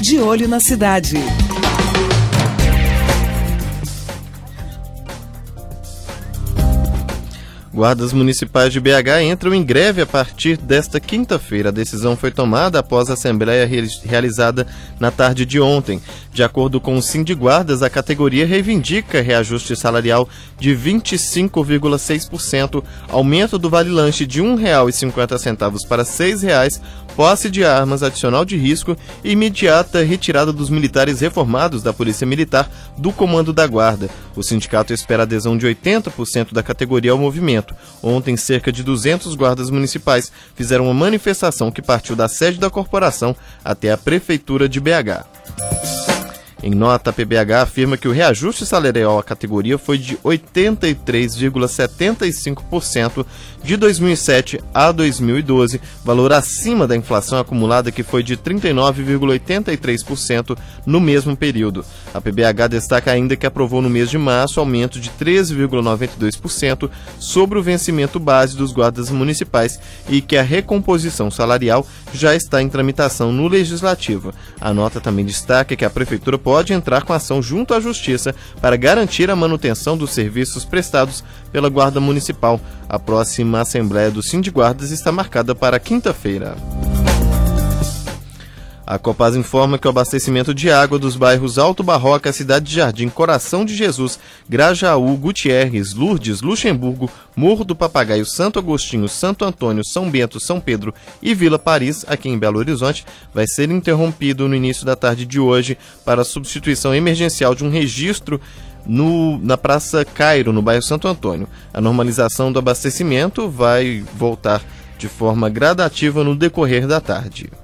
De Olho na Cidade. Guardas municipais de BH entram em greve a partir desta quinta-feira. A decisão foi tomada após a assembleia realizada na tarde de ontem. De acordo com o Sindiguardas, a categoria reivindica reajuste salarial de 25,6%, aumento do vale-lanche de R$ 1,50 para R$ 6,00, posse de armas, adicional de risco e imediata retirada dos militares reformados da Polícia Militar do comando da Guarda. O sindicato espera a adesão de 80% da categoria ao movimento. Ontem, cerca de 200 guardas municipais fizeram uma manifestação que partiu da sede da corporação até a Prefeitura de BH. Em nota, a PBH afirma que o reajuste salarial à categoria foi de 83,75% de 2007 a 2012, valor acima da inflação acumulada que foi de 39,83% no mesmo período. A PBH destaca ainda que aprovou no mês de março aumento de 13,92% sobre o vencimento base dos guardas municipais e que a recomposição salarial já está em tramitação no Legislativo. A nota também destaca que a Prefeitura pode entrar com ação junto à Justiça para garantir a manutenção dos serviços prestados pela Guarda Municipal. A próxima Assembleia do Sindiguardas está marcada para quinta-feira. A Copasa informa que o abastecimento de água dos bairros Alto Barroca, Cidade de Jardim, Coração de Jesus, Grajaú, Gutierrez, Lourdes, Luxemburgo, Morro do Papagaio, Santo Agostinho, Santo Antônio, São Bento, São Pedro e Vila Paris, aqui em Belo Horizonte, vai ser interrompido no início da tarde de hoje para a substituição emergencial de um registro na Praça Cairo, no bairro Santo Antônio. A normalização do abastecimento vai voltar de forma gradativa no decorrer da tarde.